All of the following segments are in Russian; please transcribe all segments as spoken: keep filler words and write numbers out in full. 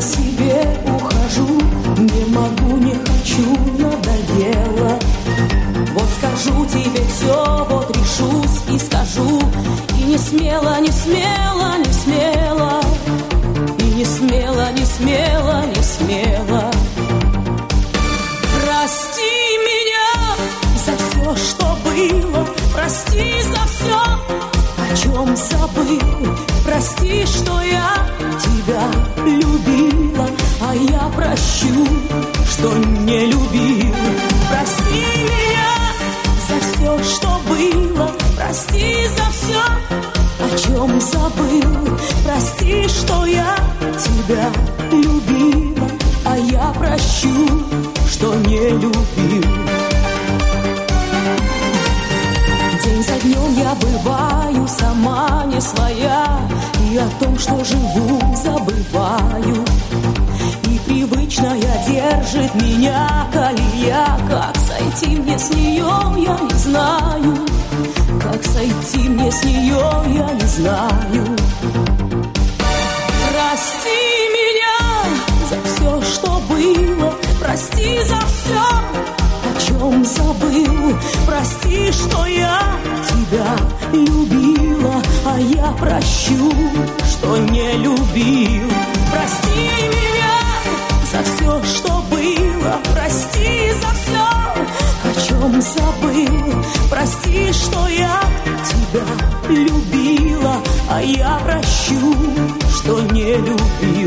себе ухожу, не могу, не хочу, надоело. Вот скажу тебе все, вот решусь и скажу. И не смело, не смело, не смело. И не смело, не смело, не смело. Прости меня за все, что было. Прости за все, о чем забыл. Прости, что я тебя любила, а я прощу, что не любил. Прости меня за все, что было. Прости за все, о чем забыл. Прости, что я тебя любила, а я прощу, что не любил. День за днем я бываю сама не своя, и о том, что живу, забываю. И привычная держит меня колея. Как сойти мне с нее, я не знаю. Как сойти мне с нее, я не знаю. Прости меня за все, что было. Прости за все, о чем забыл. Прости, что я тебя любила, а я прощу, что не любил. Прости меня за все, что было. Прости за все, о чем забыл. Прости, что я тебя любила, а я прощу, что не любил.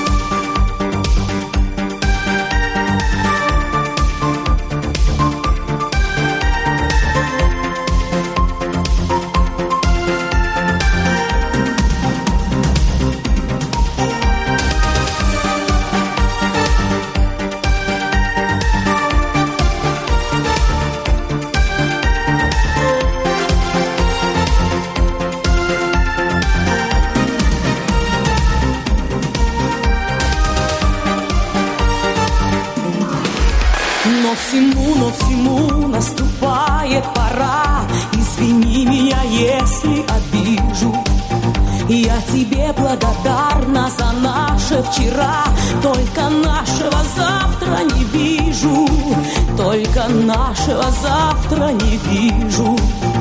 Всему, но всему наступает пора. Извини меня, если обижу. Я тебе благодарна за наше вчера. Только нашего завтра не вижу. Только нашего завтра не вижу.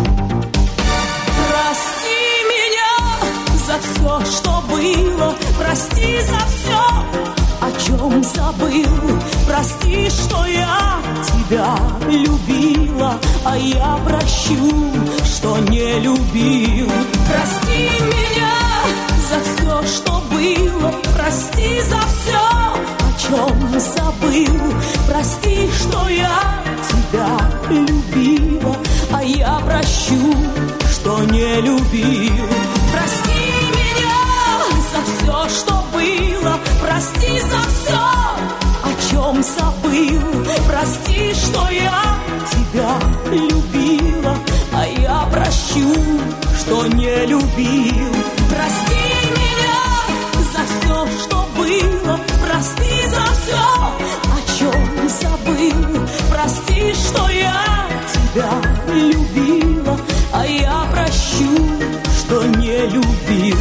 Прости меня за все, что было. Прости за все, о чем забыл. Прости, что я тебя любила, а я прощу, что не любил. Прости меня за все, что было. Прости за все, о чем забыл. Прости, что я тебя любила, а я прощу, что не любил. Прости меня за все, что было. Прости за все, о чем забыл. Прости, что я тебя любила, а я прощу, что не любил. Прости меня за все, что было. Прости за все, о чем забыл. Прости, что я тебя любила, а я прощу, что не любил.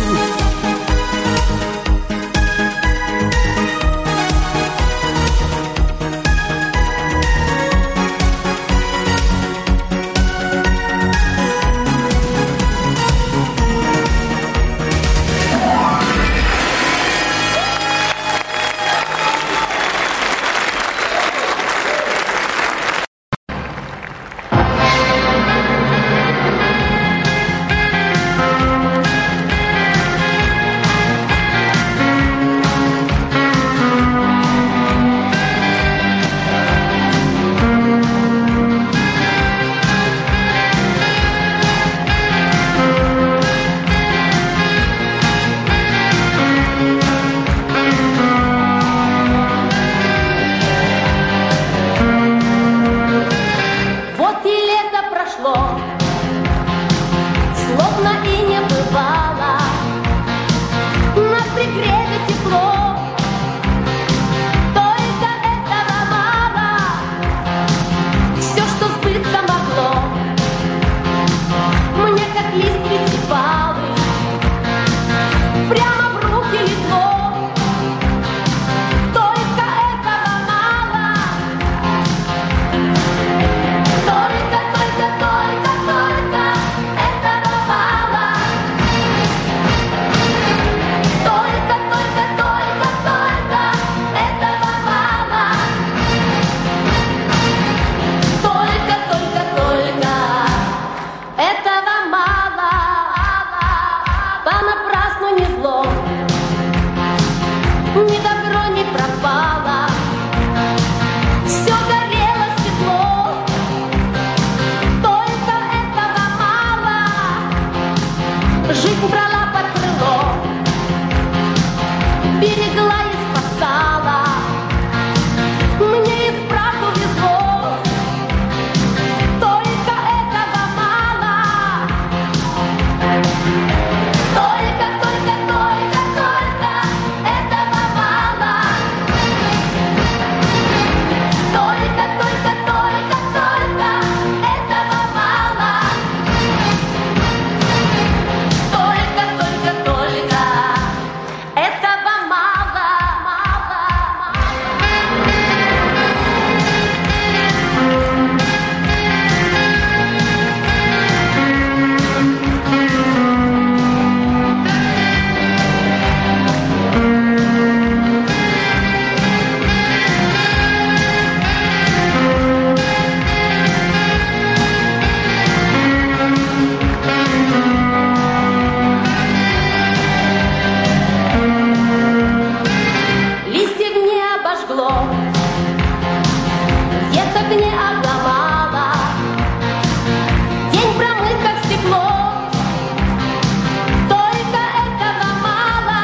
Жизнь брала под крыло, берегла и спасала. Мне и вправду везло, только этого мало. Только, только, только, только этого мало. Только, только, только, только этого мало. Только, только, только этого мало, мало, листьев не обожгло, веток не обломало. День промыт, как стекло, только этого мало.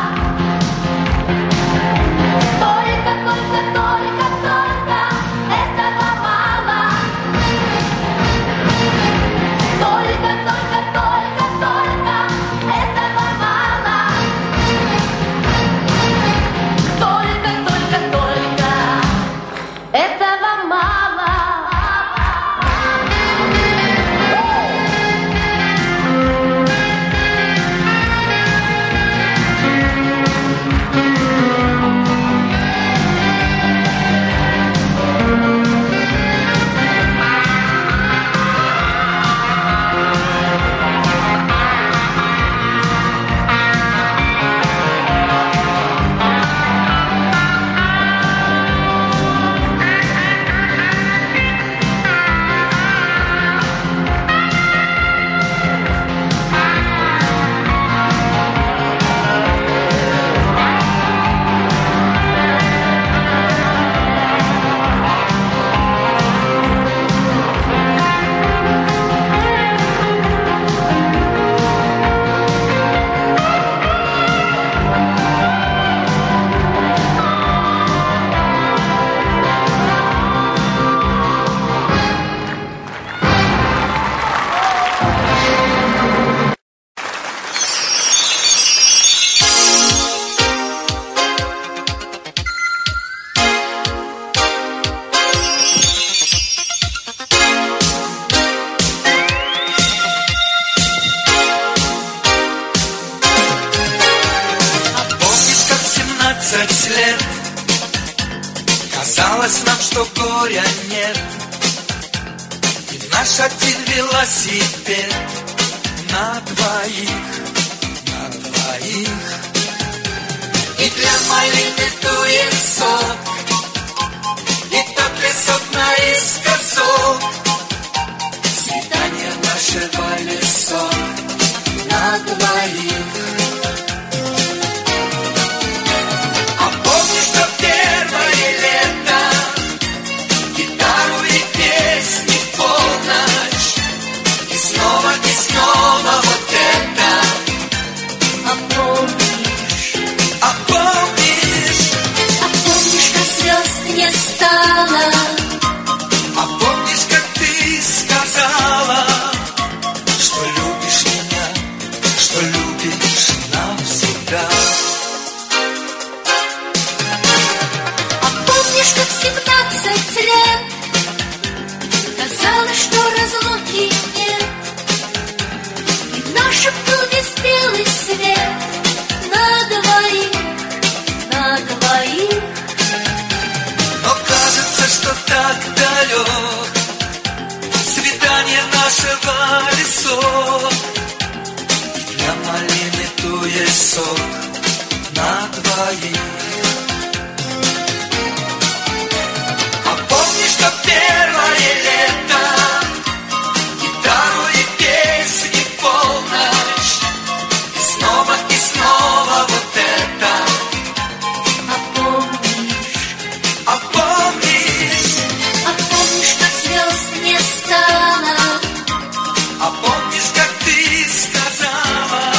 Только, только, только, только этого мало. Только, только, только, только этого мало. Только, только, только этого мало. Помнишь, как в семнадцать лет казалось нам, что горя нет, и наш один велосипед на двоих, на двоих. И для малины дует сок, и тот лесок наискосок. Свидание нашего лесок на двоих. А помнишь, что первое лето, гитару и песни в полночь, и снова, и снова вот это. А помнишь, А помнишь, а помнишь, как звезд не стало? а помнишь, как ты сказала, что любишь меня, что любишь навсегда. А помнишь, как в семнадцать лет казалось, что разлуки нет, и в нашем клубе белый свет на двоих, на двоих. Но кажется, что так далек свидание нашего лесок. И для малины дует сок на двоих. А помнишь, что первое лето, гитару и песни в полночь, и снова, и снова вот это. А помнишь, А помнишь, а помнишь, как звезд не стало? а помнишь, как ты сказала,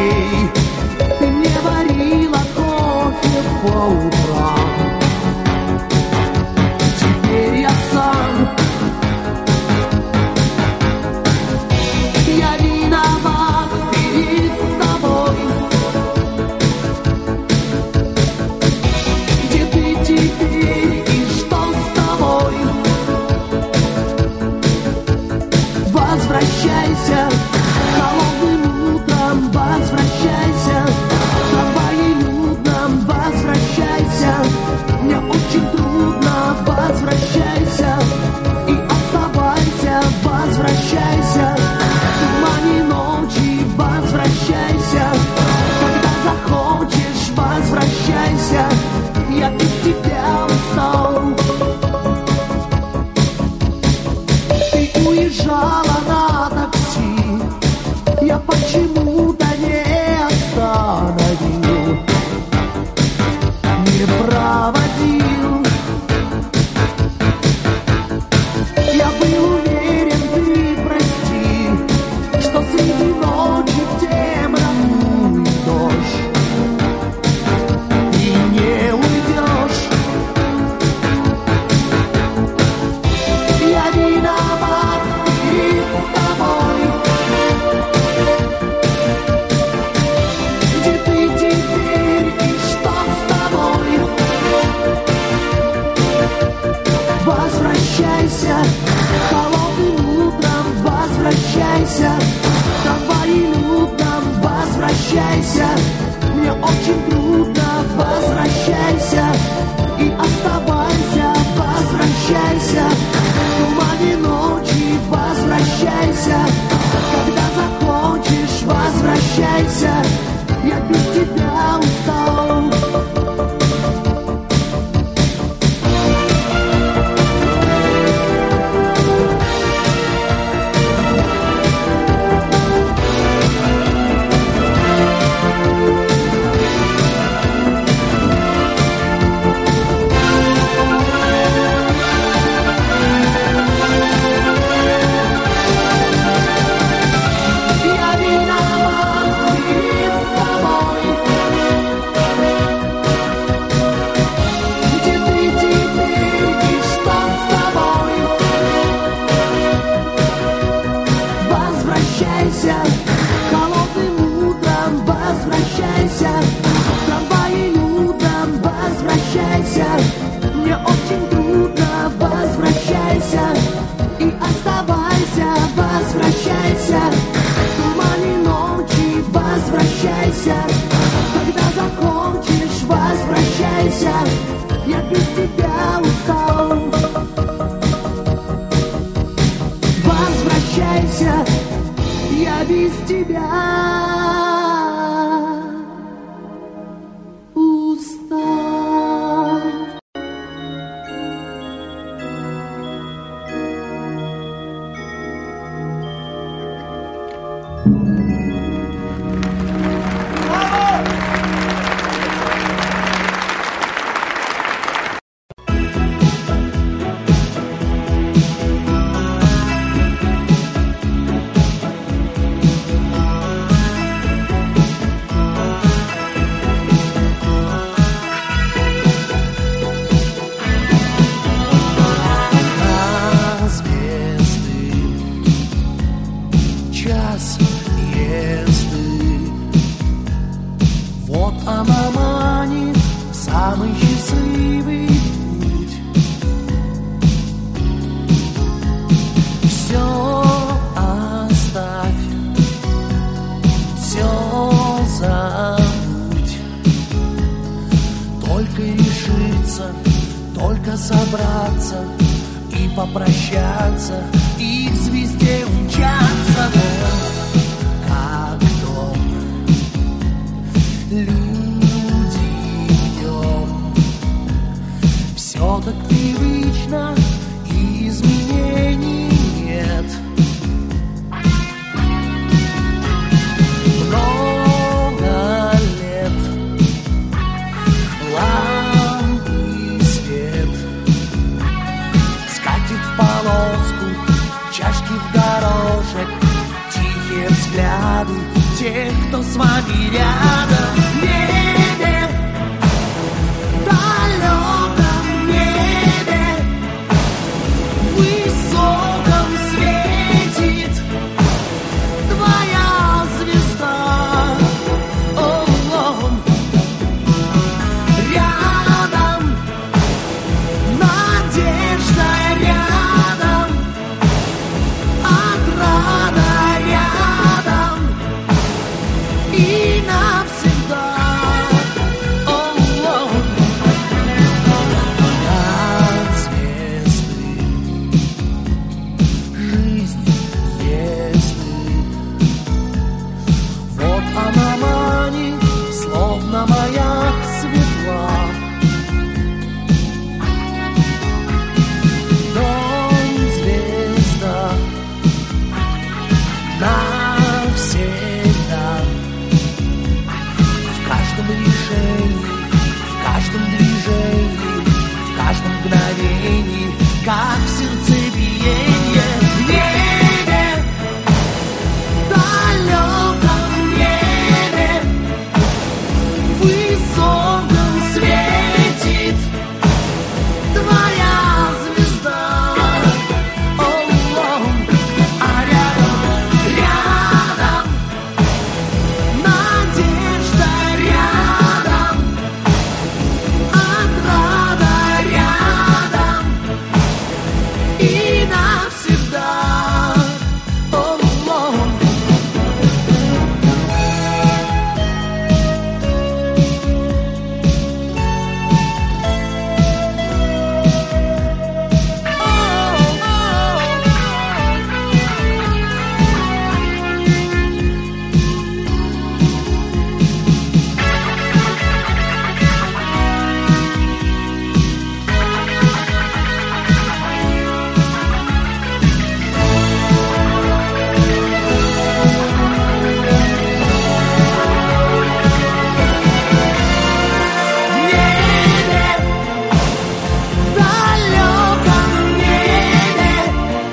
детей. Ты мне варила кофе по утрам. Теперь я сам. Я виноват перед тобой. Где ты теперь и что с тобой? Возвращайся холодным утром, возвращайся трамваем, возвращайся. Мне очень трудно, возвращайся и оставайся, возвращайся. В тумане ночи возвращайся, когда захочешь, возвращайся. Я без тебя устал. Ты уезжала на такси, я почему-то не остановил, не проводил. Я был уверен, ты прости, что среди ночи в темноту и дождь и не уйдешь. Я виноват перед тобой. Где ты теперь и что с тобой? Возвращайся холодным утром, возвращайся трамваем утром, возвращайся. Мне очень трудно, возвращайся и оставайся, возвращайся. В тумане ночи возвращайся, когда захочешь, возвращайся. Я без тебя устал. Я виноват перед тобой. Где ты теперь и что с тобой? Возвращайся холодным утром, возвращайся трамваем утром, возвращайся. Мне очень трудно, возвращайся и оставайся, возвращайся. В тумане ночи возвращайся, когда захочешь, возвращайся. Я без тебя устал. Возвращайся, я без тебя устал. Собраться и попрощаться, и к звезде умчаться. Дом, как дом, люди в нем. Все так привычно, и изменений нет. Много лет лампы свет, скатит в полоску, чашки в горошек, тихие взгляды тех, кто с вами рядом в небе, далеком небе, высоком светит твоя звезда. О-о-о. Рядом надежда, рядом отрада, рядом и навсегда. О-о-о. От звезды жизнь есть ты. Вот она манит, словно маяк светла. Дом звезда навсегда. В каждом решении, в каждом движении, в каждом мгновении, как в сердцебиение в небе, далеком небе, высоком светит твоя звезда. О-о-о. А рядом, рядом надежда, рядом отрада, рядом и навсегда. О-о-о. В небе, далеком небе,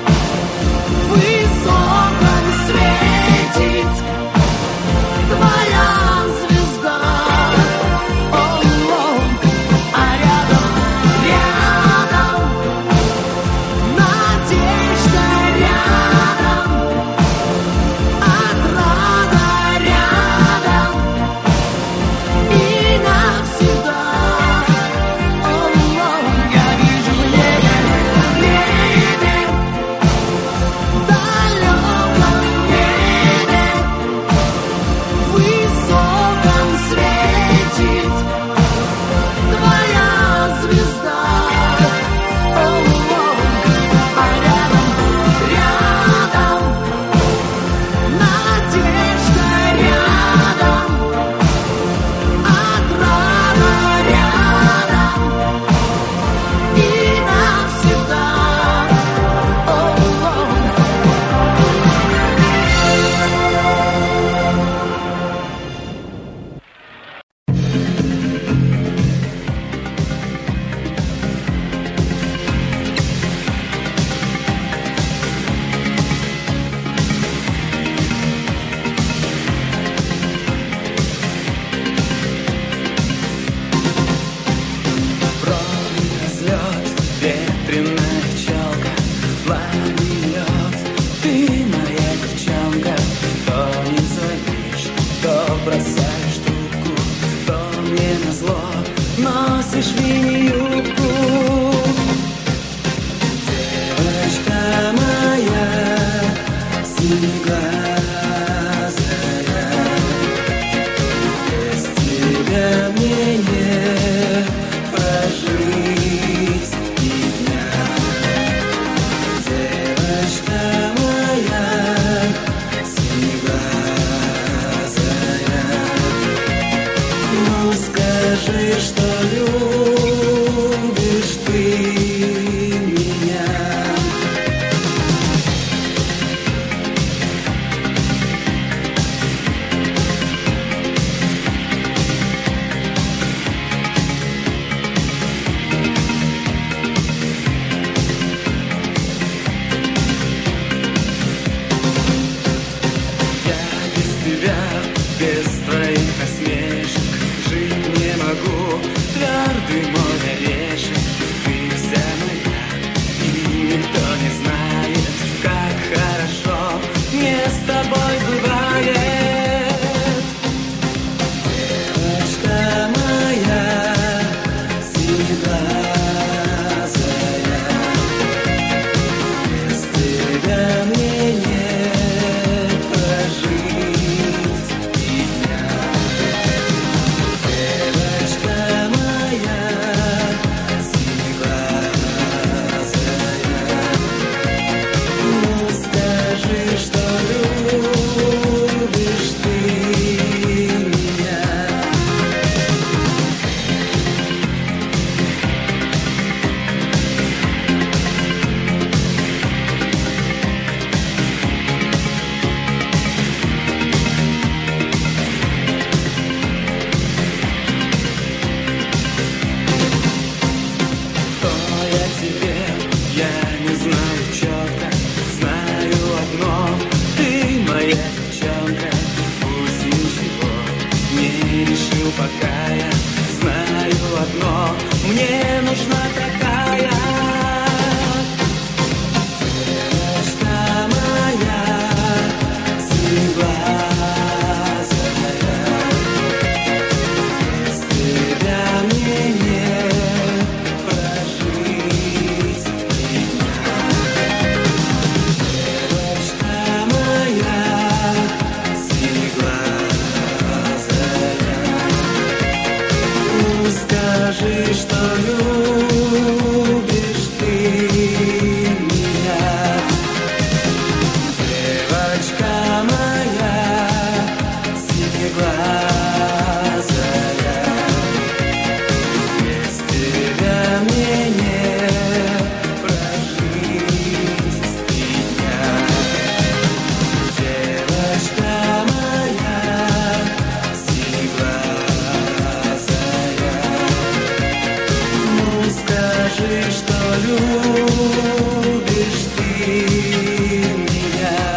высоком светит твоя звезда. О-о-о. А рядом, рядом надежда, рядом отрада, рядом и навсегда. О-о-о. Я вижу в небе, в небе, далеком небе, высоком светит твоя звезда. О-о-о. А рядом, рядом надежда, рядом отрада, рядом и навсегда. О-о-о. Взлет, ветреная челка, плывет. Ты моя девчонка, то не звонишь, то бросаешь трубку, то мне назло носишь мини-юбку. Девочка моя, синеглазая, без тебя мне не прожить ни дня. Девочка моя, синеглазая, ну скажи, что любишь ты меня. без без твоих насмешек жить не могу. Твердый мой орешек, ты вся моя, и никто не знает, как хорошо мне с тобой бывает. Девочка моя, синеглазая, без тебя мне не прожить и дня. Девочка моя, синеглазая, ну скажи, что любишь ты меня. Кто я тебе, я не знаю четко, знаю одно, ты моя девчонка. Пусть ничего не решил пока я, знаю одно, мне нужна такая. Девочка моя, синеглазая, без тебя мне не прожить и дня. Девочка моя, синеглазая, ну скажи, что любишь ты меня. Девочка моя, синеглазая, без тебя мне не прожить и дня. Девочка моя, синеглазая, ну скажи, что любишь ты меня.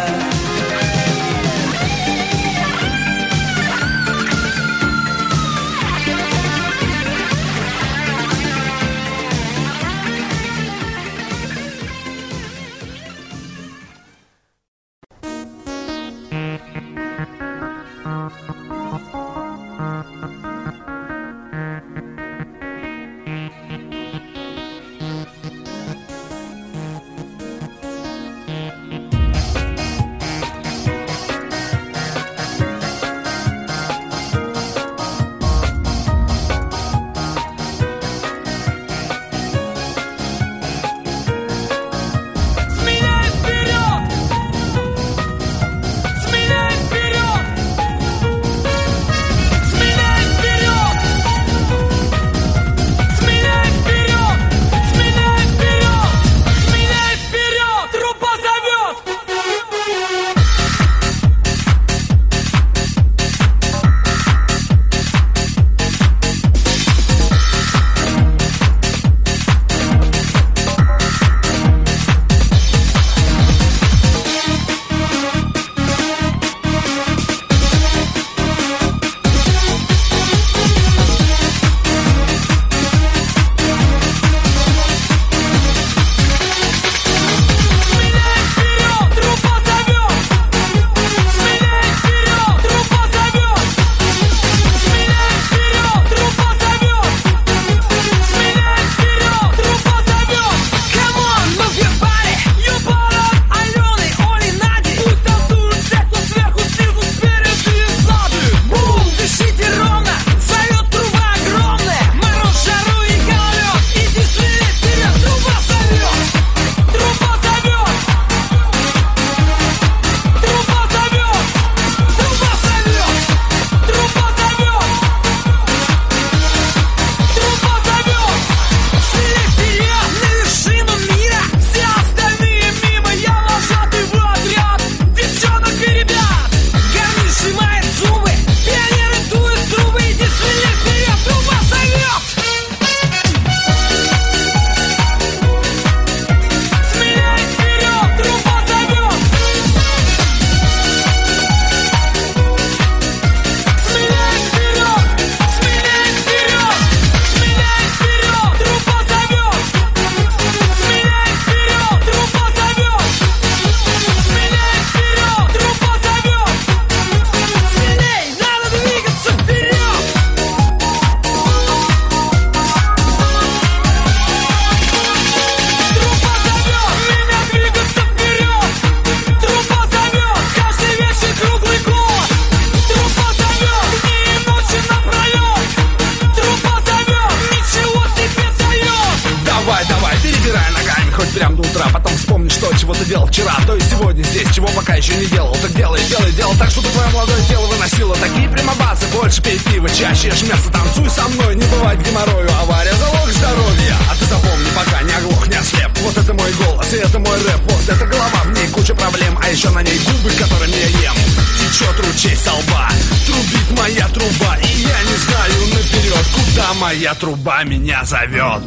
Смелей вперед! Смелей вперед! Смелей вперед! чего ты делал вчера, то есть сегодня здесь, чего пока еще не делал. Так делай, делай, делай так, чтобы твое молодое тело выносило такие прямобасы. Больше пей пиво, чаще ешь мясо, танцуй со мной, не бывает геморрою. Авария залог здоровья, а ты запомни, пока не оглох, не ослеп. Вот это мой голос, и это мой рэп. Вот эта голова, в ней куча проблем, а еще на ней губы, которыми я ем. Течет ручей со лба, трубит моя труба, и я не знаю наперед, куда моя труба меня зовет.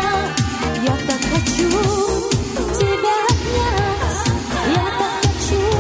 Я так хочу тебя обнять, я так хочу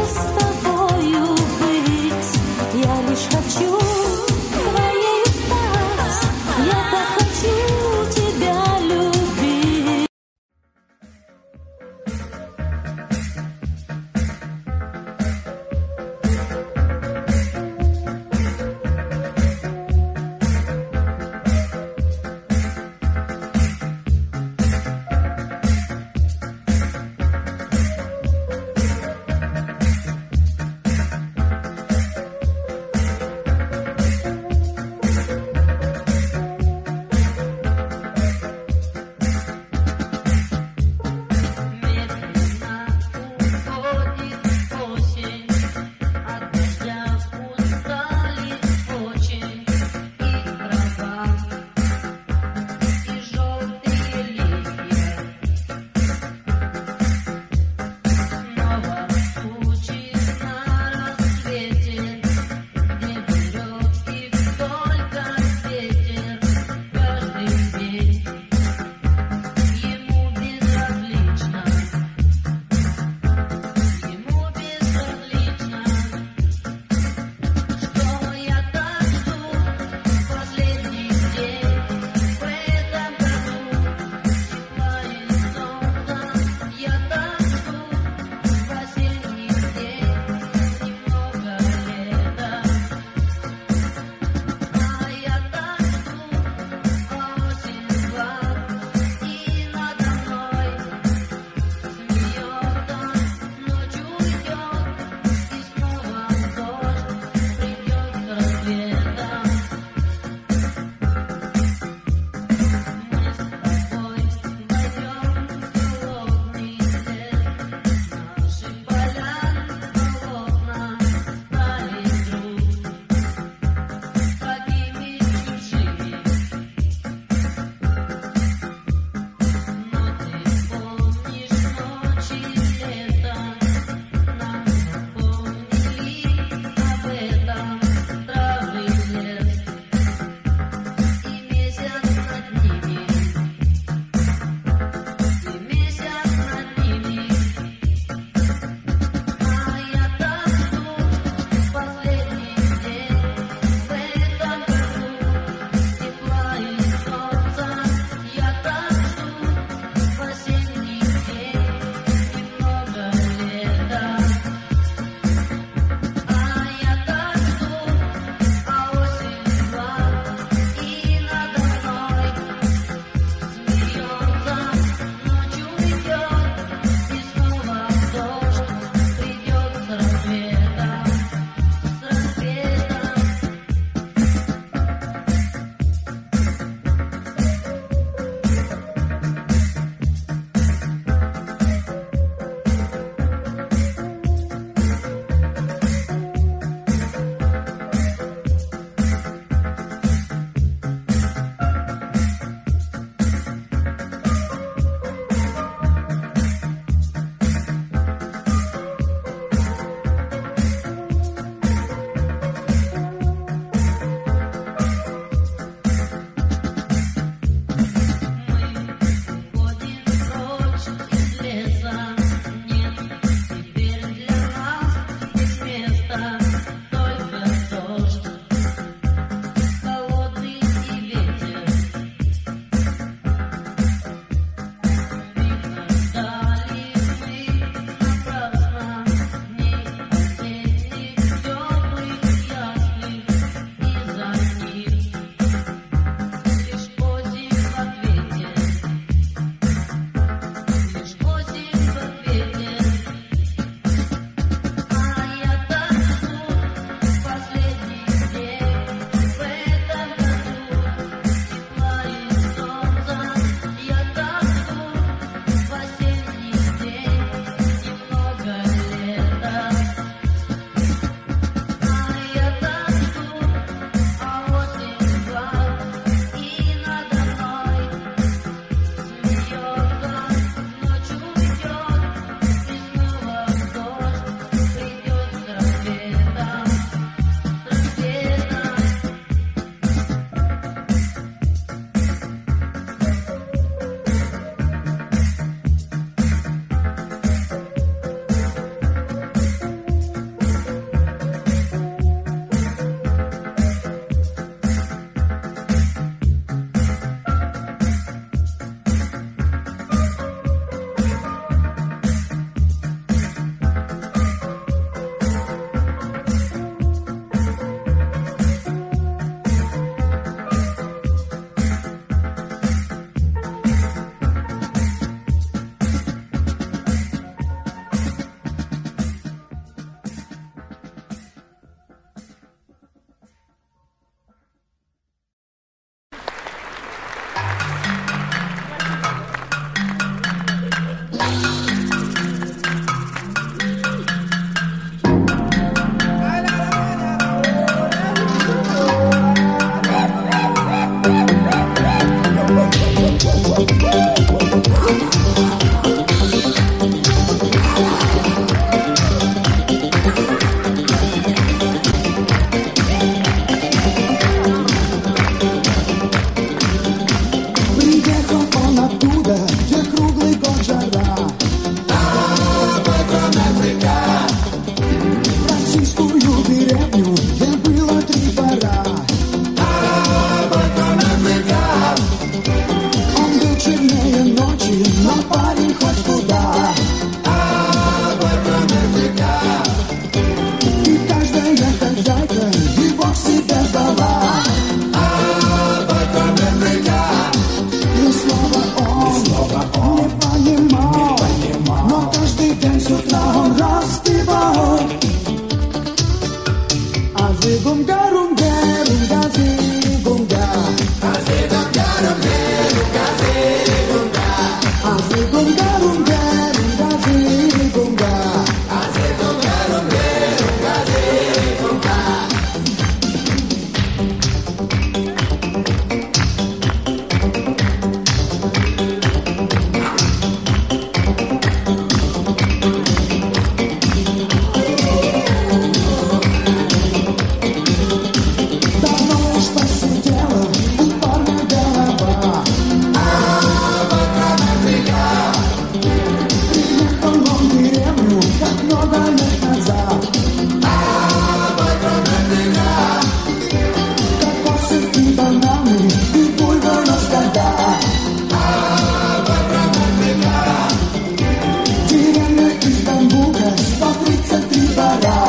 лет назад. Кокосы и бананы, и бульба на стадах. Деревня из бамбука, сто тридцать три двора.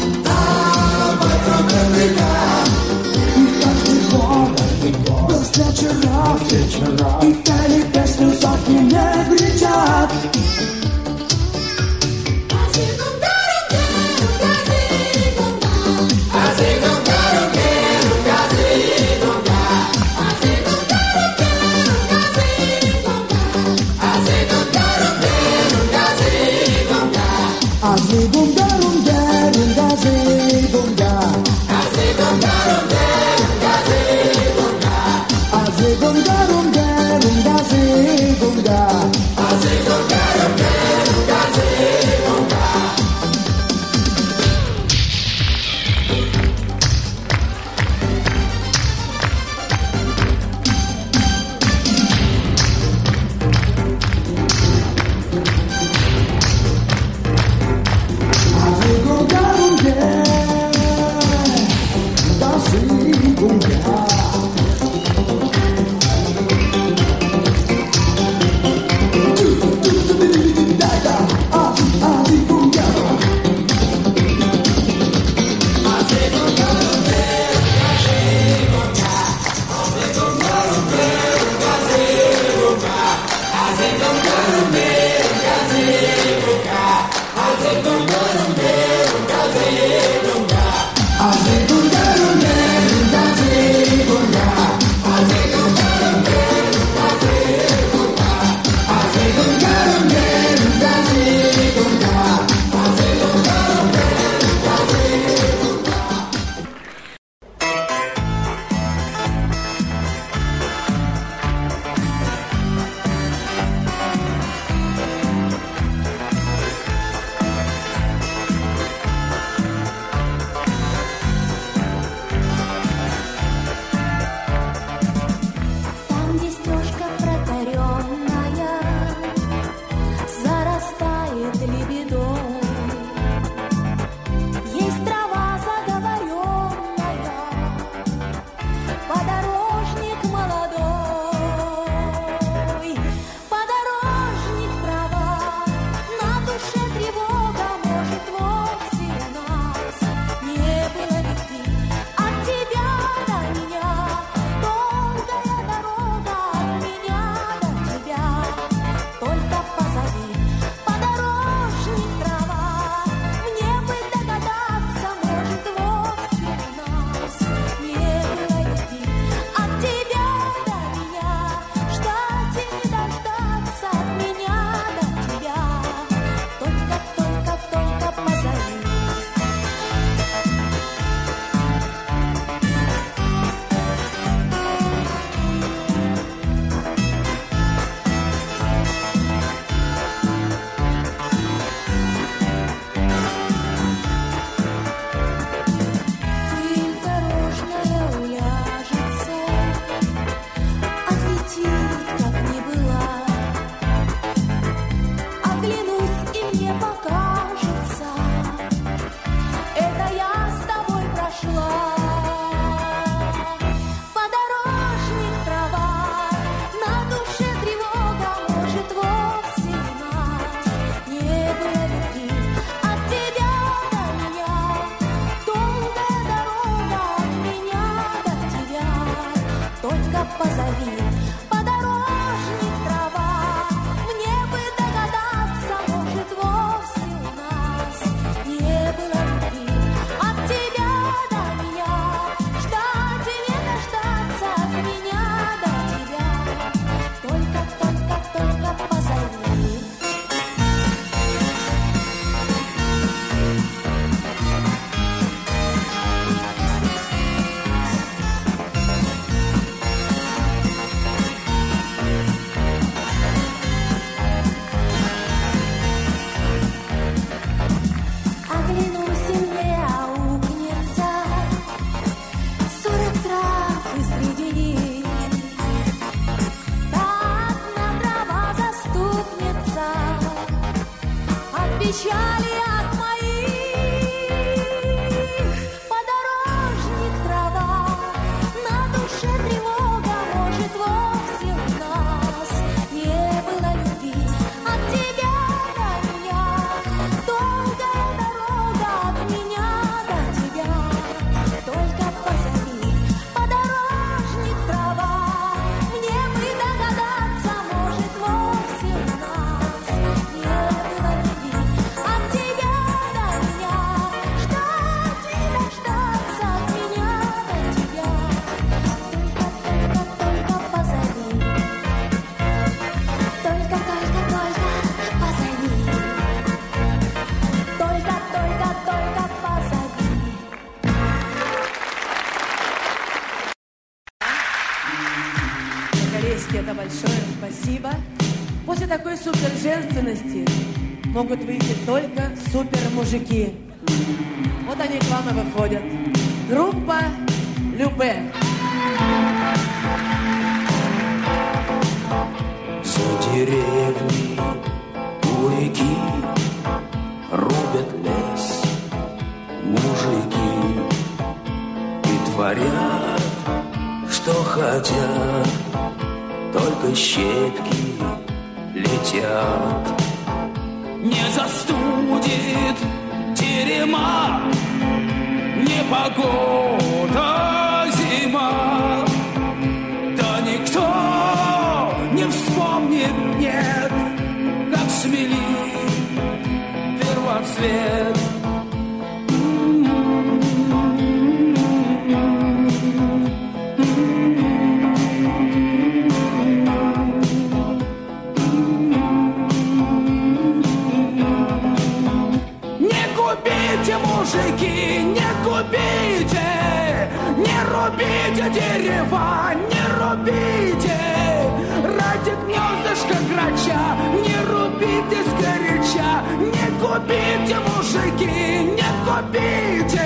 И каждый город был с вечера, и пели песню сотни негритят. Azibunga runga runga zibunga. Azibunga runga runga zibunga. Azibunga runga runga zibunga. Azibunga runga runga zibunga. женственности могут выйти только супер-мужики. Вот они к вам и выходят. Группа Любэ. За деревней у реки рубят лес мужики и творят, что хотят, только щепки летят. Не застудит терема непогода зима, да никто не вспомнит, нет, как смели первоцвет. Мужики, не губите, не рубите дерева, не рубите ради гнездышка грача, не рубите сгоряча, не губите, мужики, не губите.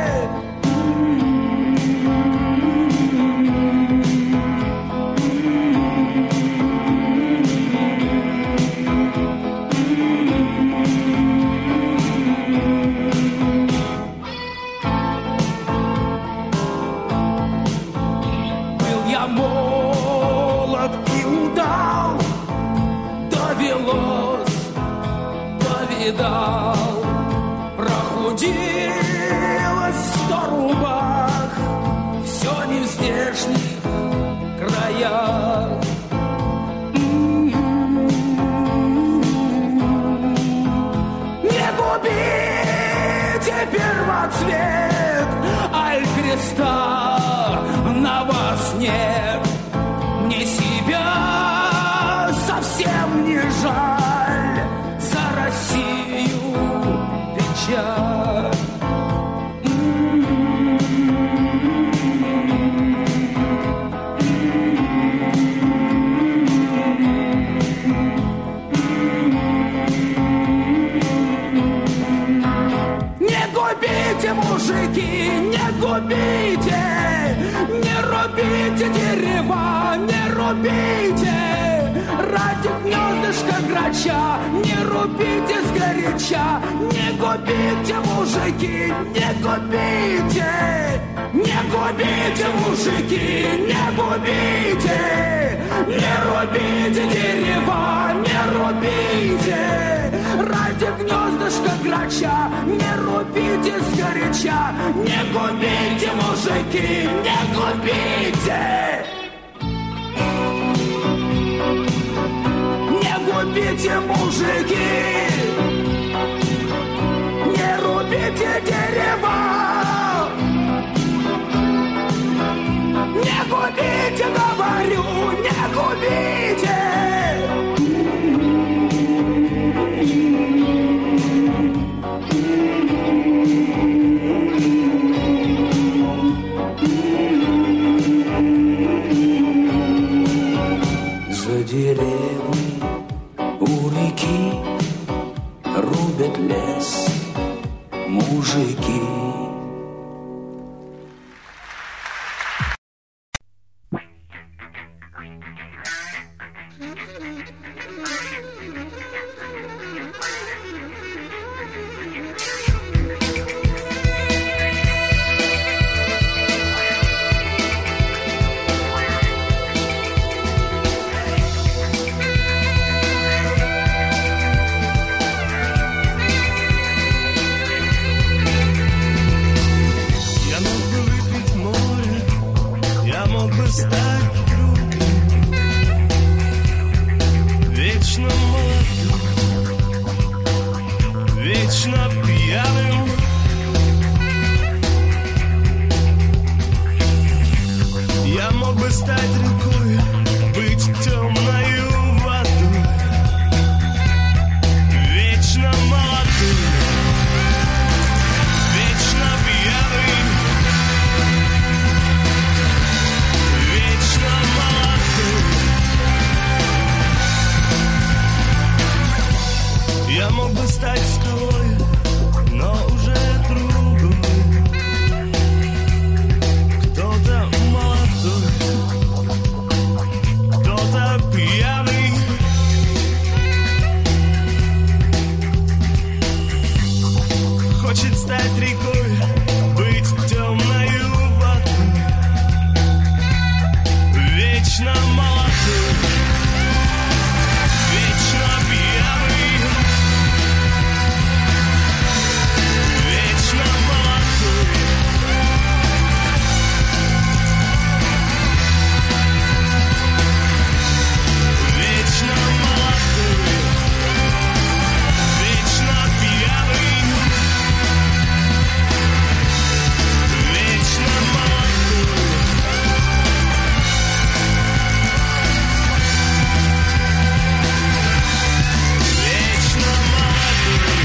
Видал, прохудилось сто рубах, все не в здешних краях. Не губите первоцвет, аль креста на вас нет. Мне себя совсем не жаль, за Россию печаль. Не губите, мужики, не губите, не рубите дерева, не рубите ради гнездышка грача, не рубите сгоряча, не губите, мужики, не губите, не губите, мужики, не губите, не рубите дерева, не рубите ради гнездышка грача, не рубите сгоряча, не губите, мужики, не губите. Не губите, мужики, не рубите дерева, не губите, говорю, не губите. За деревней у реки рубят лес мужики. Thank хочет стать рекой, быть темною вокруг, вечно молодой, вечно пьяный, вечно молодой. Вечно молодой, вечно пьяный, вечно молодой. Вечно молодой.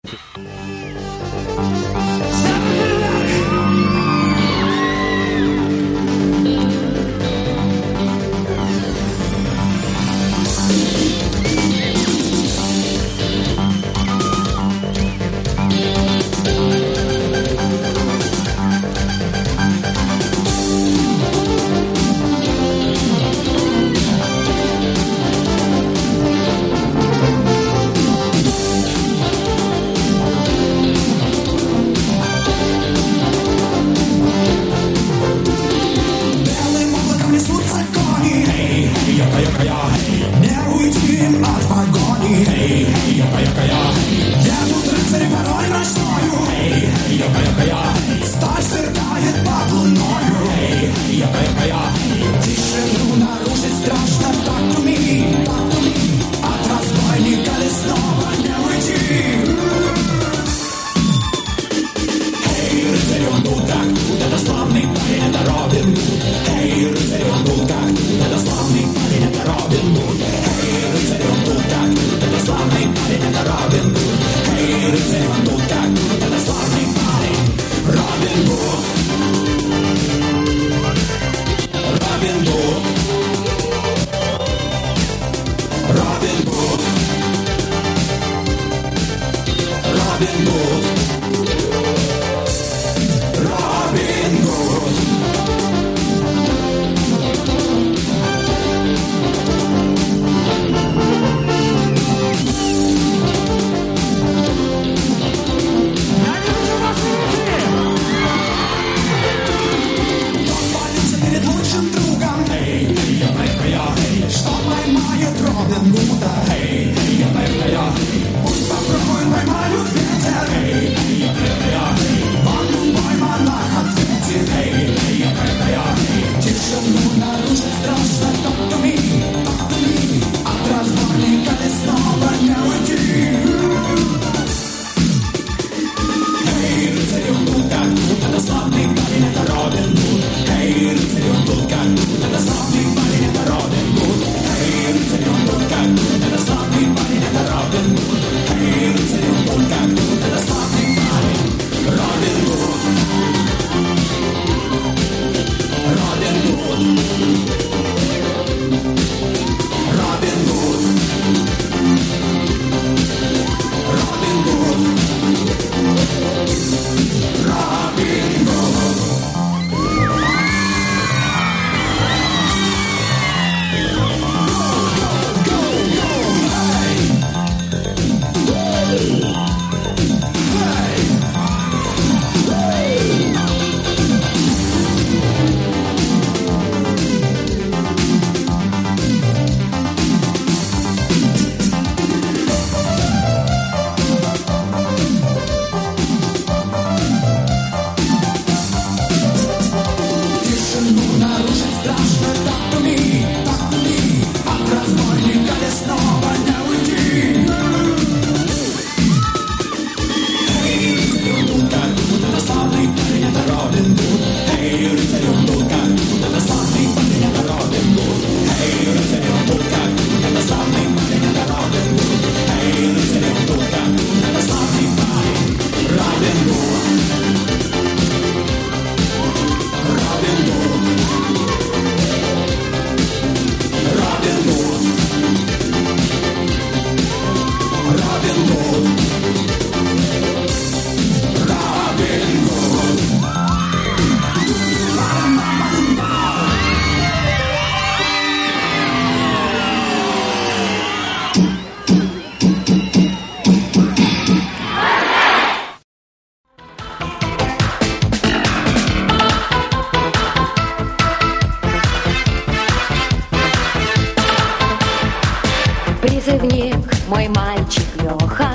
Мой мальчик Леха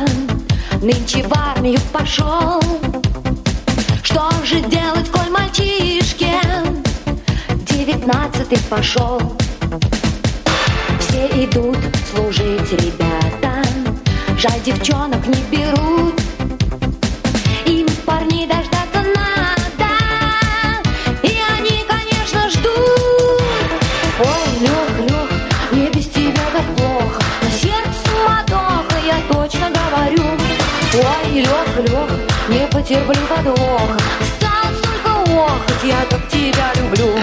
нынче в армию пошел. Что же делать, коль мальчишке девятнадцатый пошел? Все идут служить ребята, жаль, девчонок не берут. Им парней дождаться надо, и они, конечно, ждут. Ой, Лех, Лех, мне без тебя так плохо, на сердце суматоха, я точно говорю. Ой, Леха, Леха, не потерплю подвоха. Осталось только охоть, я так тебя люблю.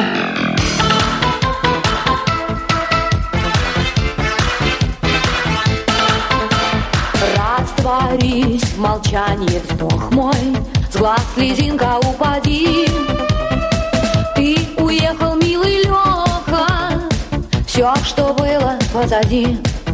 Растворись в молчании, вздох мой, с глаз слезинка упади. Ты уехал, милый Леха, все, что было позади.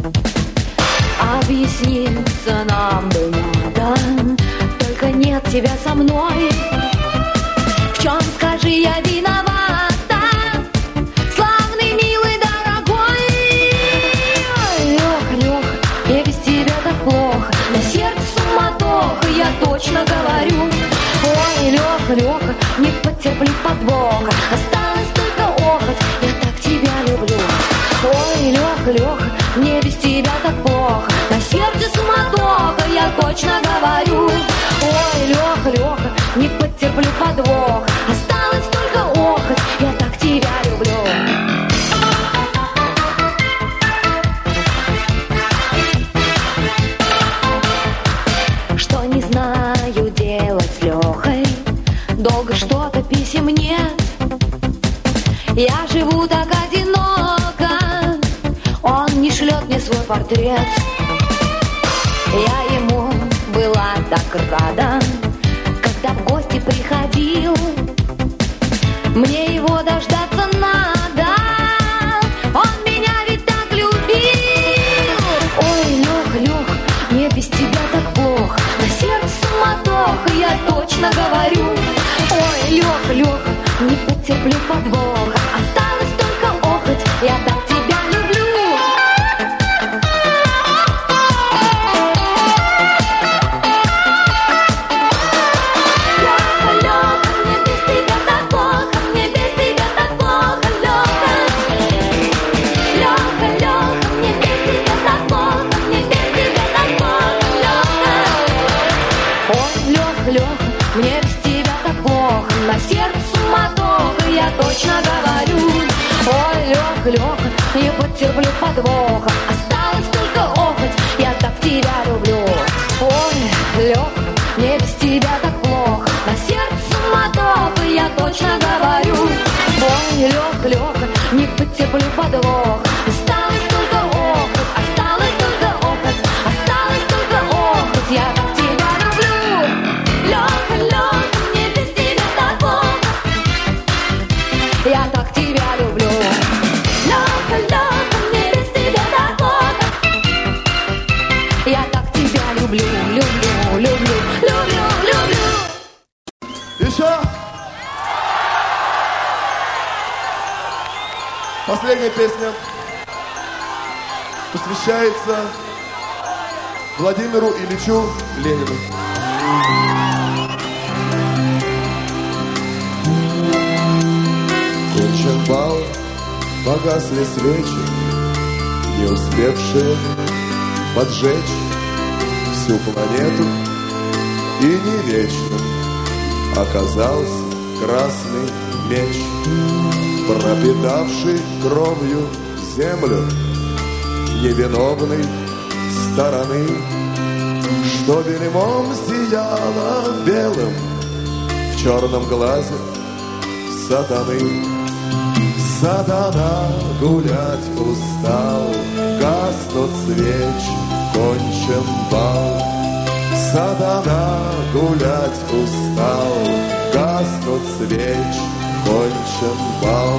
Объясниться нам бы надо, только нет тебя со мной. В чем, скажи, я виновата, славный, милый, дорогой? Ой, Леха, Леха, мне без тебя так плохо, на сердце суматоха, я точно говорю. Ой, Леха, Леха, не потерплю подвоха, осталось только охоть, я так тебя люблю. Ой, Леха, Леха, мне без тебя так плохо, на сердце суматоха, я точно говорю. Ой, Леха, Леха, не потерплю подвоха, осталось только охоть, я так тебя люблю. Что не знаю делать с Лехой, долго что-то писем нет. Я живу так одиноко, он не шлет мне свой портрет. Я ему была так рада, когда в гости приходил. Мне его дождаться надо, он меня ведь так любил. Ой, Леха, Леха, мне без тебя так плохо, на сердце суматоха, я точно говорю. Ой, Леха, Леха, не потерплю подвоха, осталось только охоть, я так тебя люблю. Леха, Леха, мне без тебя так плохо, мне без тебя так плохо, Леха. Леха, Леха, мне без тебя так плохо, мне без тебя так плохо, Леха. Ой, Леха, Леха, мне без тебя так плохо, на сердце суматоха, я точно говорю. Ой, Леха, Леха, не потерплю подвоха, осталось только охоть, я так тебя люблю. Ой, Леха, мне без тебя так плохо, на сердце суматоха, я точно говорю. Ой, Леха, Леха, не потерплю подвоха, осталось только охоть, осталось только охоть, осталось только охоть, я так тебя люблю. Леха, Леха, мне без тебя так плохо, я так тебя люблю. Леха, Леха, мне без тебя так плохо, я так тебя люблю, люблю, люблю, люблю, люблю. Еще! Последняя песня посвящается Владимиру Ильичу Ленину. Кончен бал, погасли свечи, не успевшие поджечь всю планету, и не вечным оказался красный меч, пропитавший кровью землю невиновной стороны, что бельмом сияло белым в черном глазе сатаны. Сатана гулять устал, гаснут свечи, кончен бал. Сатана гулять устал, гаснут свечи, кончен бал.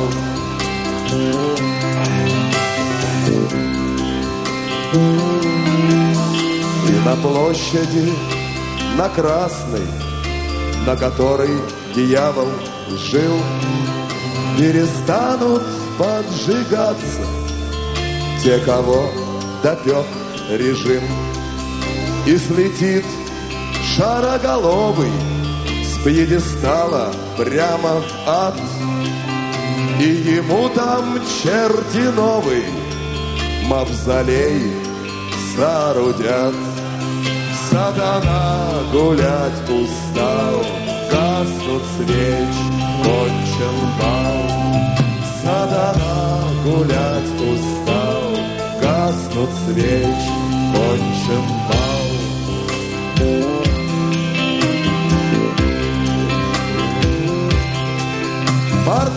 И на площади, на Красной, на которой дьявол жил, перестанут поджигаться те, кого допек режим. И слетит шароголовый с пьедестала прямо в ад, и ему там черти новый мавзолей соорудят. Сатана гулять устал, гаснут свечи, кончен бал. Сатана гулять устал, гаснут свечи, кончен бал.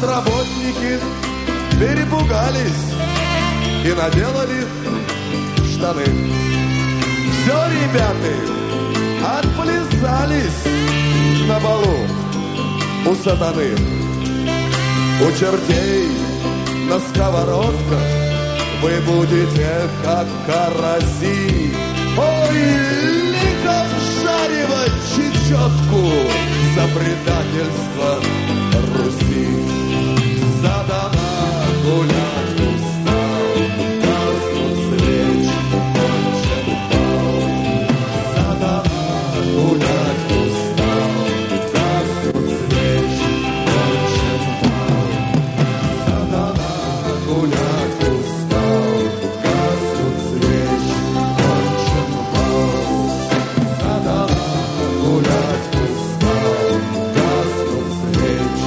работники перепугались и наделали штаны. Все, ребята, отплясались на балу у сатаны. У чертей на сковородках вы будете как караси. Ой, лихо вжаривать чечетку за предательство Руси. Сатана гулять устал, гаснут свечи, кончен бал. Сатана гулять устал, гаснут свечи, кончен бал. Сатана гулять устал, гаснут свечи, кончен бал. Сатана гулять устал, гаснут свечи.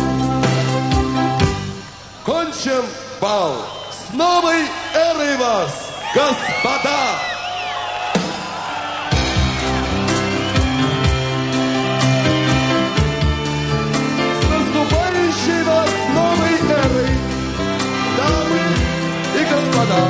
Кончен бал! С новой эрой вас, господа! С наступающей вас новой эрой, дамы и господа!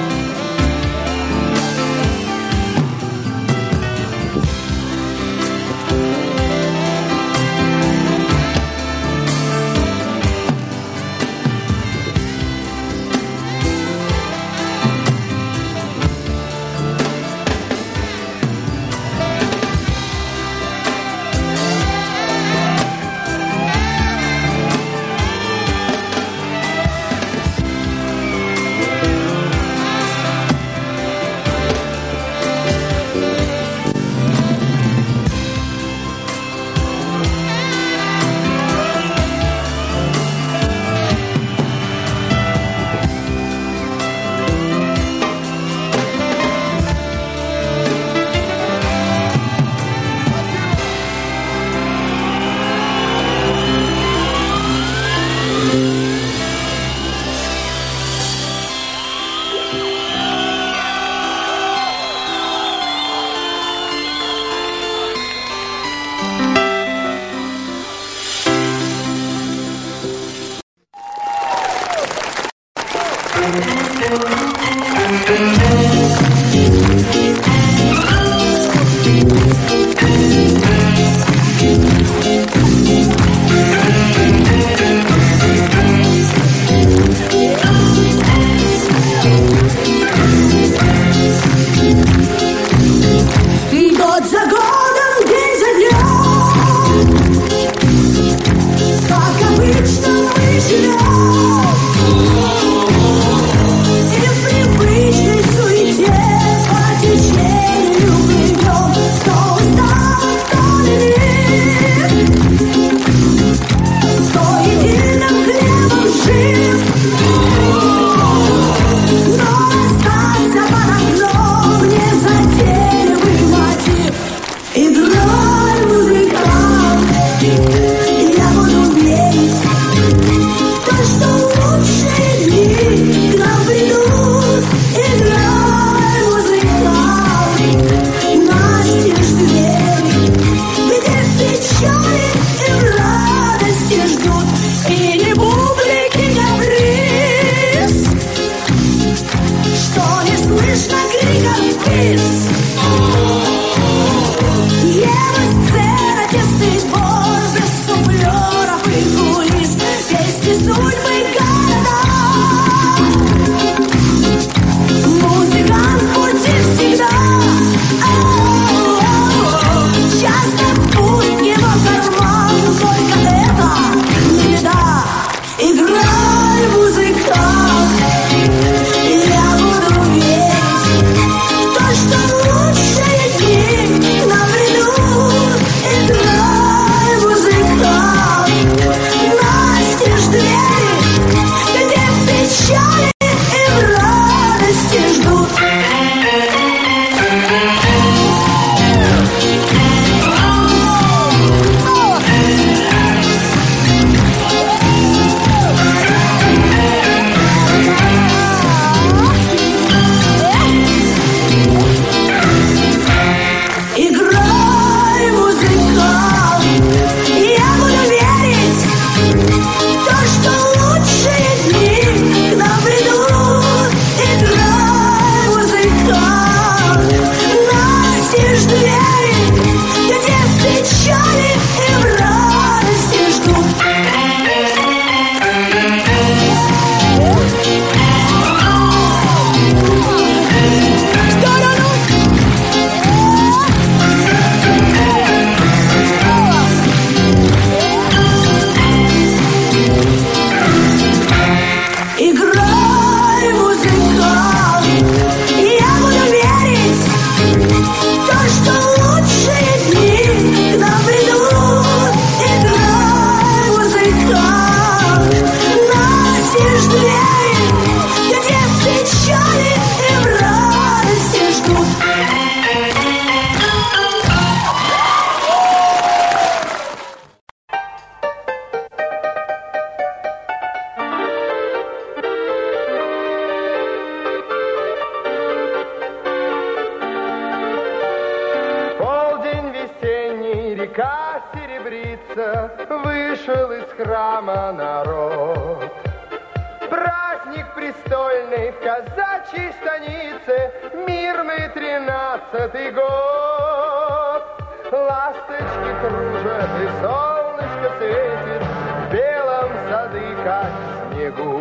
Река серебрится, вышел из храма народ. Праздник престольный в казачьей станице, мирный тринадцатый год. Ласточки кружат и солнышко светит, в белом сады, как в снегу.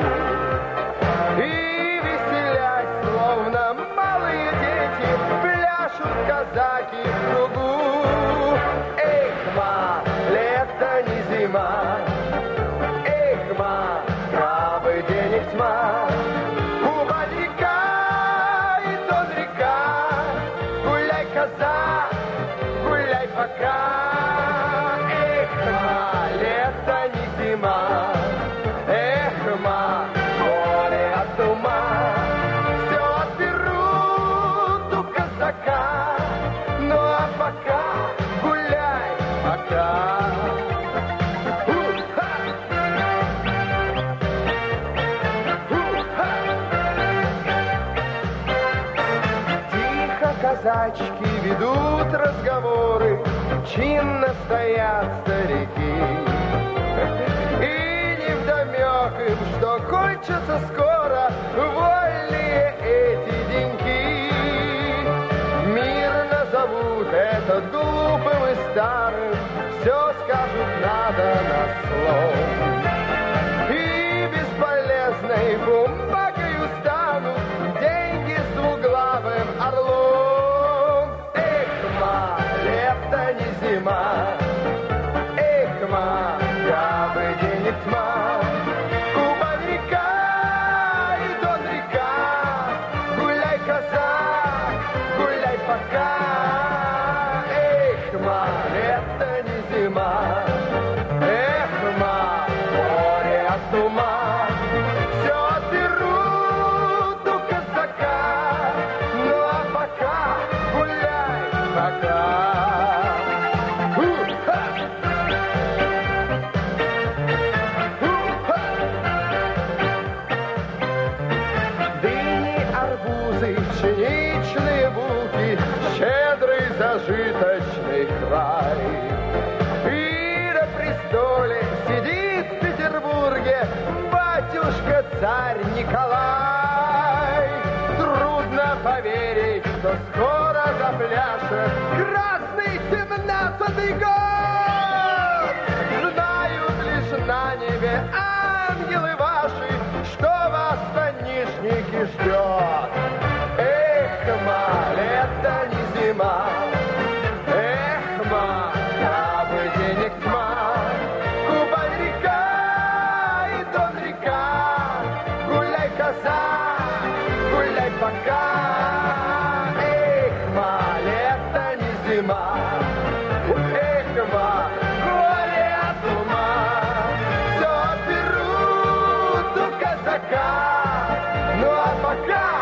И веселясь, словно малые дети, пляшут казаки в кругу. Эх, ма, лето не зима, эх, ма, кабы денег тьма. Кубань река и Дон река, гуляй, казак, гуляй пока. Эх, ма, лето не зима, эх, ма, море от ума. Все отберут у казака, ну а пока гуляй, пока. Казачки ведут разговоры, чинно стоят старики. И невдомек им, что кончатся скоро вольные эти деньки. Мирно зовут этот глупым и старым, все скажут надо на слов. И бесполезной бумагою станут деньги с двуглавым орлом. Лето не зима, эх, ма, кабы денег тьма. Кубань река и Дон река, гуляй, казак, гуляй пока. Эх, ма, лето не зима, эх, ма, море от ума. Все отберут у казака, ну а пока гуляй, пока. Пшеничные булки, щедрый зажиточный край. И на престоле сидит в Петербурге батюшка царь Николай. Трудно поверить, что скоро запляшет красный семнадцатый год. Знают лишь на небе ангелы ваши, что вас станишники ждет. Эх, ма, лето не зима, эх, ма, кабы денег тьма. Кубань река и Дон река, гуляй, казак, гуляй пока. Эх, ма, лето не зима, эх, ма, горе от ума. Все отберут у казака, ну а пока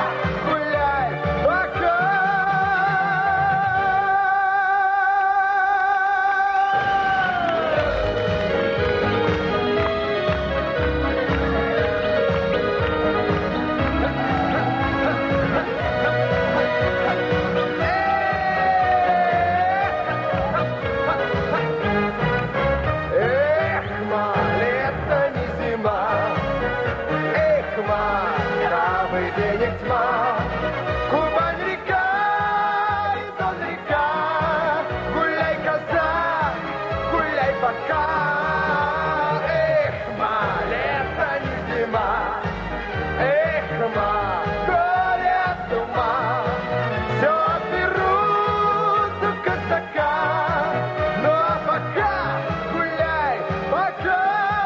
денег тьма. Кубань река и Дон река, гуляй, казак, гуляй пока. Эх, ма, лето не зима, эх, ма, горе от ума. Все отберут у казака, ну а пока гуляй, пока.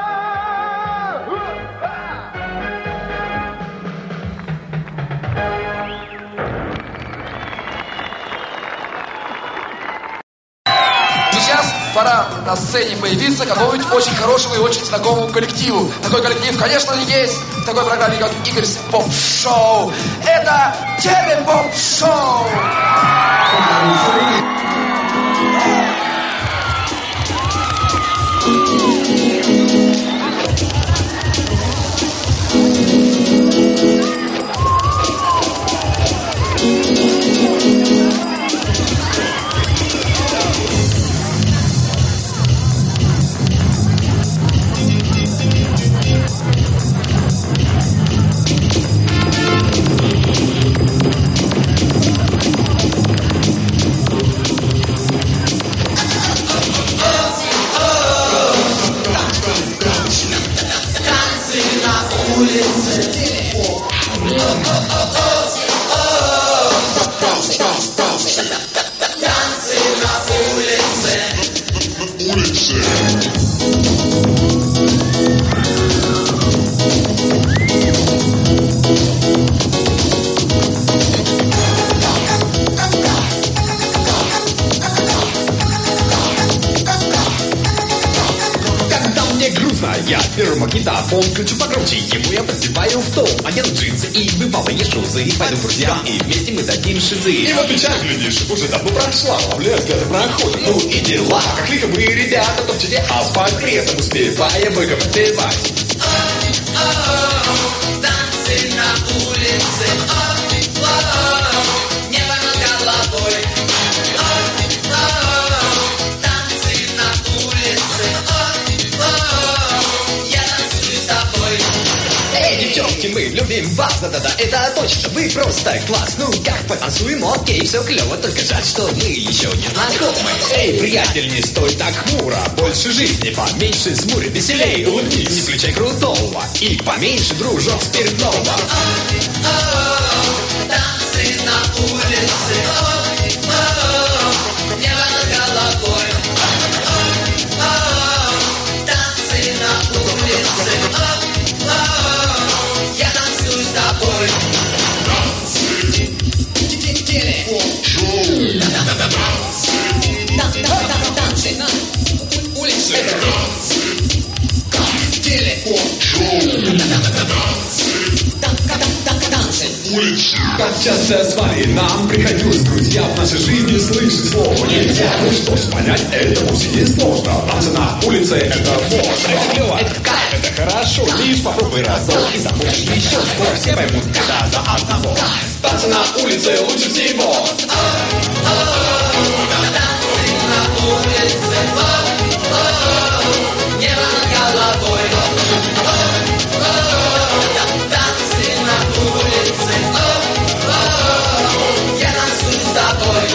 Сейчас пора на сцене появиться какому-нибудь очень хорошему и очень знакомому коллективу. Такой коллектив, конечно, есть в такой программе, как Игорь Поп-шоу. Это Телепоп-шоу! Я беру магнитофон, включу погромче, ему я подбиваю в тон. Одену джинсы и бывалые шузы, пойду к друзьям, и вместе мы дадим шизы. И вот печаль, глядишь, уже давно прошла, а в лес где-то проходит, ну и дела. Как лихо мы, ребята, топчете асфальт, при этом успеваем мы подпевать. Танцы на улице, небо над головой. Танцы на улице, я танцую с тобой. Эй, девчонки, мы любим вас, да-да-да, это точно, вы просто класс. Ну как, потанцуем, окей, все клево, только жаль, что мы еще не знакомы. Эй, приятель, не стой так хмуро, больше жизни, поменьше смури, веселей, улыбнись, не включай крутого, и поменьше, дружок, спиртного. Танцы на улице, небо над головой. Танцы на улице, я танцую с тобой. Танцы на улице, как часто с вами нам приходилось, друзья, в нашей жизни слышать слово нельзя. Ну что ж, понять это вовсе не сложно. Танцы на улице — это можно. Это клево, это кайф, это хорошо. Лишь попробуй разок и захочешь еще. Скоро все поймут это до одного. Танцы на улице лучше всего. Танцы на улице, небо над головой. Танцы на улице, я танцую с тобой.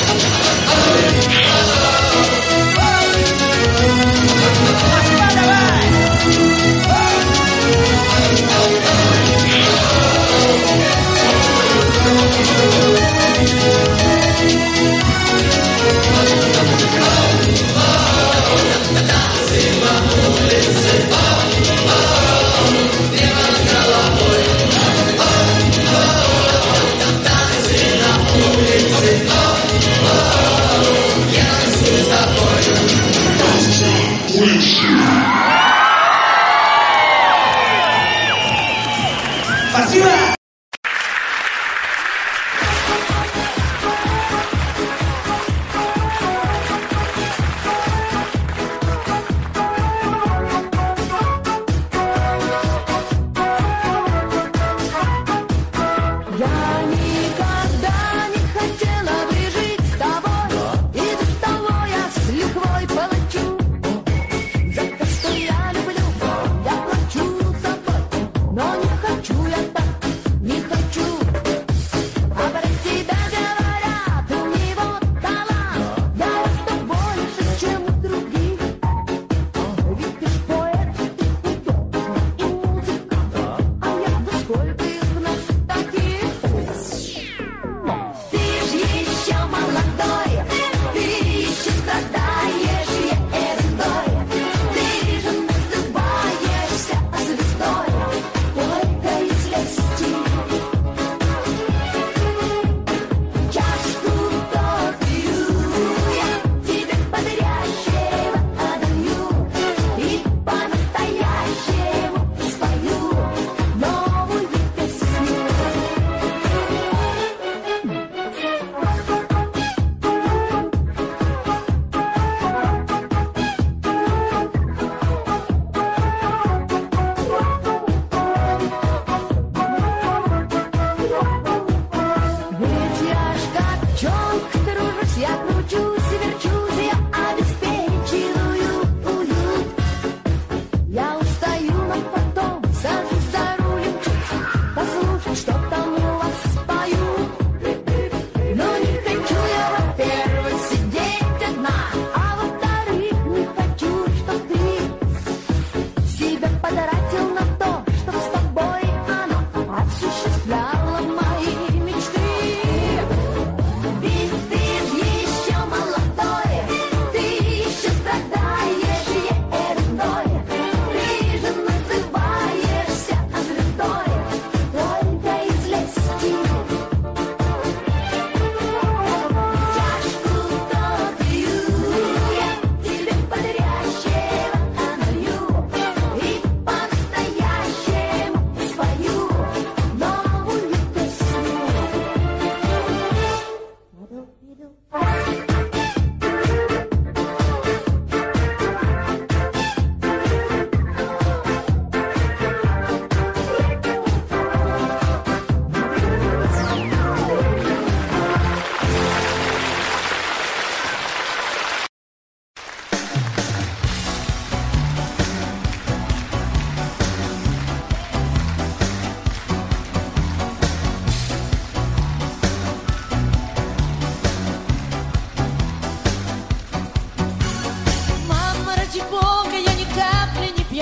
Спасибо! Я никогда не хотела бы жить с тобой, и без того я с лихвой плачу за то, что я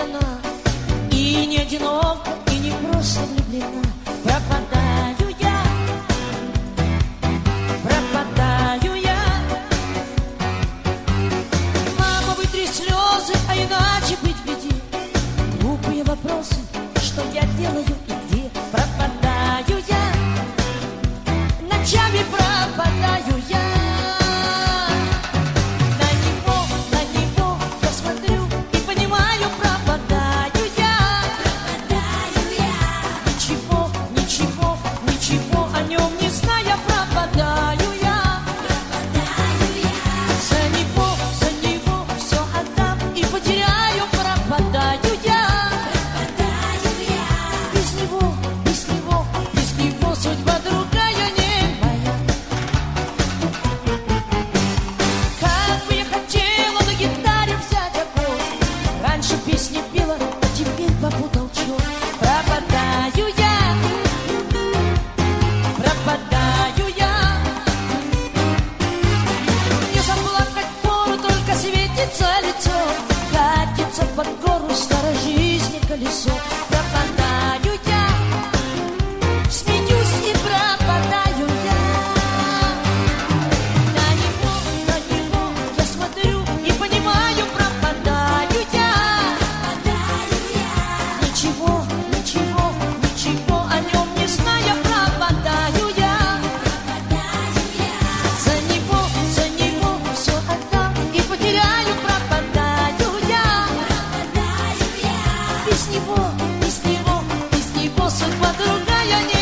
луна. И не одинока, и не просто влюблена. Пропадаю я, пропадаю я. Мама, вытри слезы, а иначе быть в беде. Глупые вопросы, что я делаю и где. Пропадаю я, ночами пропадаю я. На него, на него я смотрю и понимаю, пропадаю я. Пропадаю я. Ничего, ничего, ничего о нем не зная, пропадаю я. Пропадаю я. За него, за него все отдам и потеряю, пропадаю я. Пропадаю я. Без него, без него, без него судьба другая не моя. Как бы я хотела на гитаре взять аккорд. Раньше песни пела, а теперь попутал черт. Пропадаю я, пропадаю я. Не заплакать пору, только светится лицо. Катится под гору старой жизни колесо. Пропадаю я, смеюсь и пропадаю я. На него, на него я смотрю и понимаю, пропадаю я. Пропадаю я. Ничего, ничего, ничего о нем не зная, пропадаю я. Пропадаю я. За него, за него все отдам и потеряю, пропадаю я. Пропадаю я. Без него, без него, без него судьба другая не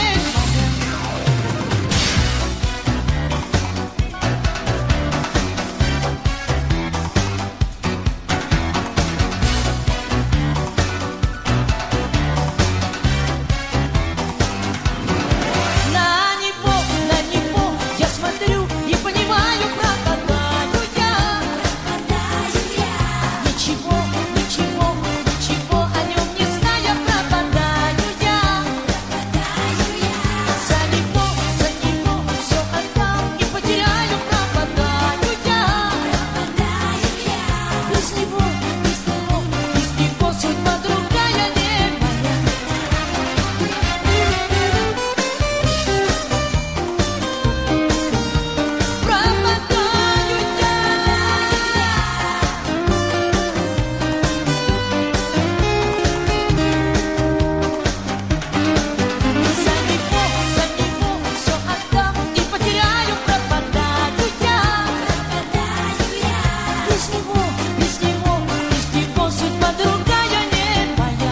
на него, на него я смотрю и понимаю, пропадаю я. Пропадаю я. Ничего, ничего, ничего о нем не зная, пропадаю я. Пропадаю я. За него, за него все отдам и потеряю, пропадаю я. Пропадаю я. Без него, без него, без него судьба другая не моя. Пропадаю я. За него, за него все отдам и потеряю, пропадаю я. Пропадаю я. Без него, без него, без него судьба другая не моя.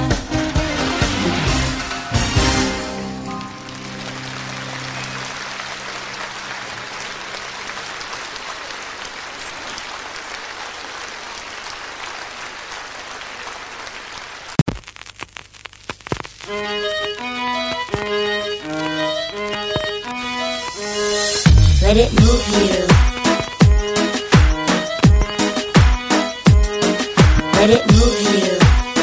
Let it move you. Let it move you.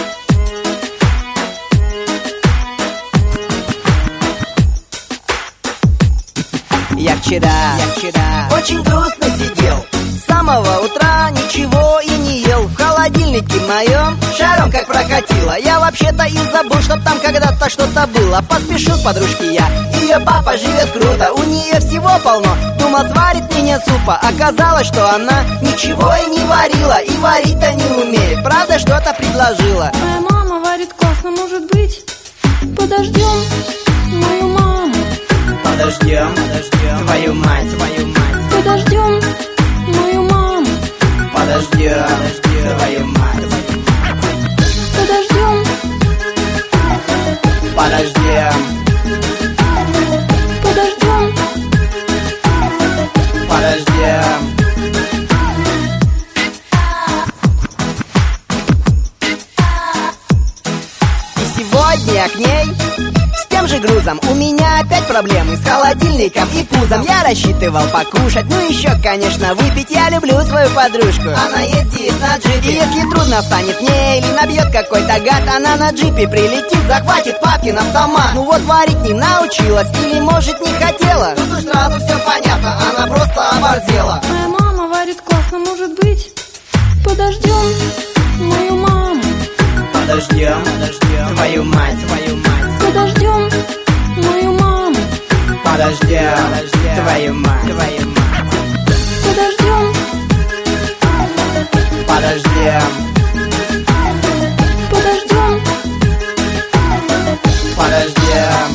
Я вчера, я вчера очень грустно сидел. С самого утра ничего и не ел. В холодильнике моем шаром как прокатило. Я вообще-то и забыл, чтоб там когда-то что-то было. Поспешил к подружке я, ее папа живет круто. У нее всего полно, думал сварит мне супа. Оказалось, что она ничего и не варила. И варить-то не умеет, правда что-то предложила. Моя мама варит классно, может быть, подождем мою маму. Подождем, подождем твою мать, твою мать. Подождем мою маму. Подождем, подождем твою мать. Подождем. Подождем. Подождем. Подождем. И сегодня я к ней с тем же грузом. У меня опять проблемы с холодильником и пузом. Я рассчитывал покушать, ну еще, конечно, выпить. Я люблю свою подружку, она ездит на джипе. И если трудно станет мне или набьет какой-то гад, она на джипе прилетит, захватит папкин автомат. Ну вот варить не научилась или, может, не хотела. Тут уж сразу все понятно, она просто оборзела. Моя мама варит классно, может быть, подождем мою маму. Подождем. Подождем, подождем твою мать, твою мать. Подождем мою маму. Подождем, подождем твою мать, твою мать. Подождем. Подождем. Подождем. Подождем.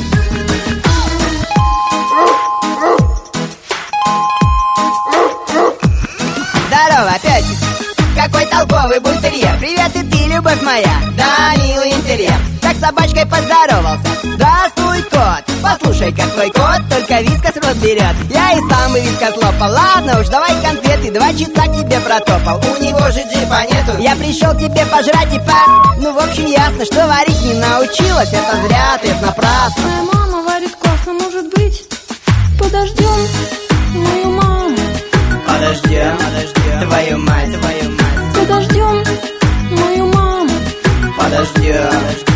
Здорово, песик. Какой толковый бультерьер. Привет, и ты, любовь моя. Да, милый интерьер. Как с собачкой поздоровался. Здравствуй, кот. Послушай, как твой кот только вискас рот берет. Я и сам бы вискас лопал. Ладно уж, давай конфеты. Два часа к тебе протопал. У него же джипа нету. Я пришел к тебе пожрать и по... Ну, в общем, ясно, что варить не научилась. Это зря, ты это напрасно. Моя мама варит классно, может быть. Подождем мою маму. Подождем, подождем твою мать, твою мать. Подождем мою маму. Подождем.